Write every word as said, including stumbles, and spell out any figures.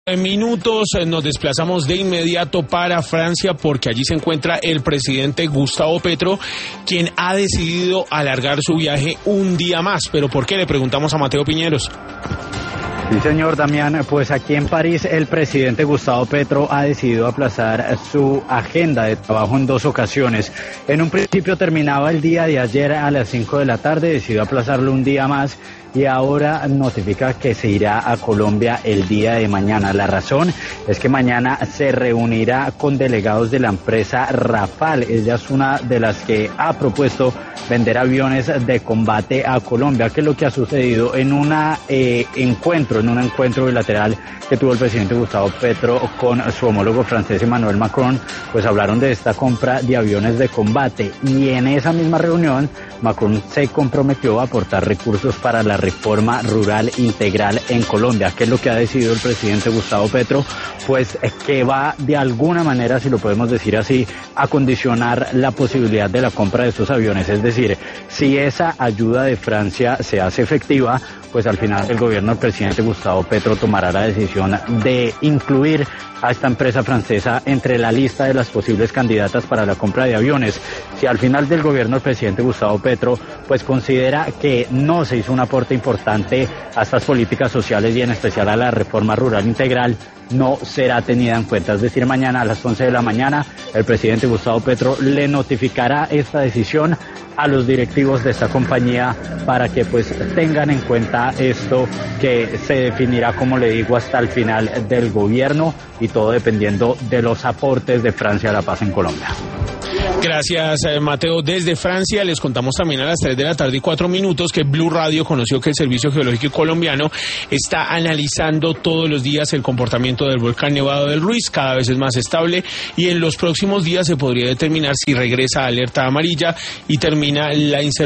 En minutos nos desplazamos de inmediato para Francia porque allí se encuentra el presidente Gustavo Petro, quien ha decidido alargar su viaje un día más. ¿Pero por qué? Le preguntamos a Mateo Piñeros. Sí, señor Damián, pues aquí en París el presidente Gustavo Petro ha decidido aplazar su agenda de trabajo en dos ocasiones. En un principio terminaba el día de ayer a las cinco de la tarde, decidió aplazarlo un día más y ahora notifica que se irá a Colombia el día de mañana. La razón es que mañana se reunirá con delegados de la empresa Rafale. Ella es una de las que ha propuesto vender aviones de combate a Colombia. ¿Qué es lo que ha sucedido? En una eh, encuentro, en un encuentro bilateral que tuvo el presidente Gustavo Petro con su homólogo francés Emmanuel Macron, pues hablaron de esta compra de aviones de combate y en esa misma reunión Macron se comprometió a aportar recursos para la reforma rural integral en Colombia. ¿Qué es lo que ha decidido el presidente Gustavo Petro? Pues que va de alguna manera, si lo podemos decir así, a condicionar la posibilidad de la compra de estos aviones. Es decir, si esa ayuda de Francia se hace efectiva, pues al final el gobierno del presidente Gustavo Petro tomará la decisión de incluir a esta empresa francesa entre la lista de las posibles candidatas para la compra de aviones. Si al final del gobierno del presidente Gustavo Petro pues considera que no se hizo un aporte importante a estas políticas sociales y en especial a la reforma rural integral, no será tenida en cuenta. Es decir, mañana a las once de la mañana el presidente Gustavo Petro le notificará esta decisión a los directivos de esta compañía para que pues tengan en cuenta esto que se definirá, como le digo, hasta el final del gobierno y todo dependiendo de los aportes de Francia a la paz en Colombia. Gracias, Mateo. Desde Francia les contamos también a las tres de la tarde y cuatro minutos que Blue Radio conoció que el Servicio Geológico Colombiano está analizando todos los días el comportamiento del volcán Nevado del Ruiz, cada vez es más estable y en los próximos días se podría determinar si regresa a alerta amarilla y termina la incertidumbre